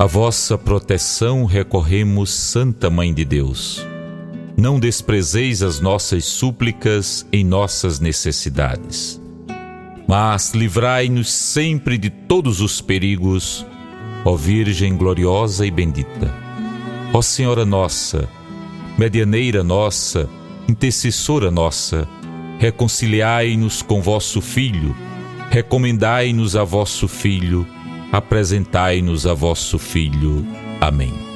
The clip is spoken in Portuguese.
A vossa proteção recorremos, Santa Mãe de Deus. Não desprezeis as nossas súplicas em nossas necessidades, mas livrai-nos sempre de todos os perigos, ó Virgem gloriosa e bendita. Ó Senhora nossa, medianeira nossa, intercessora nossa, reconciliai-nos com vosso Filho, recomendai-nos a vosso Filho, apresentai-nos a vosso Filho. Amém.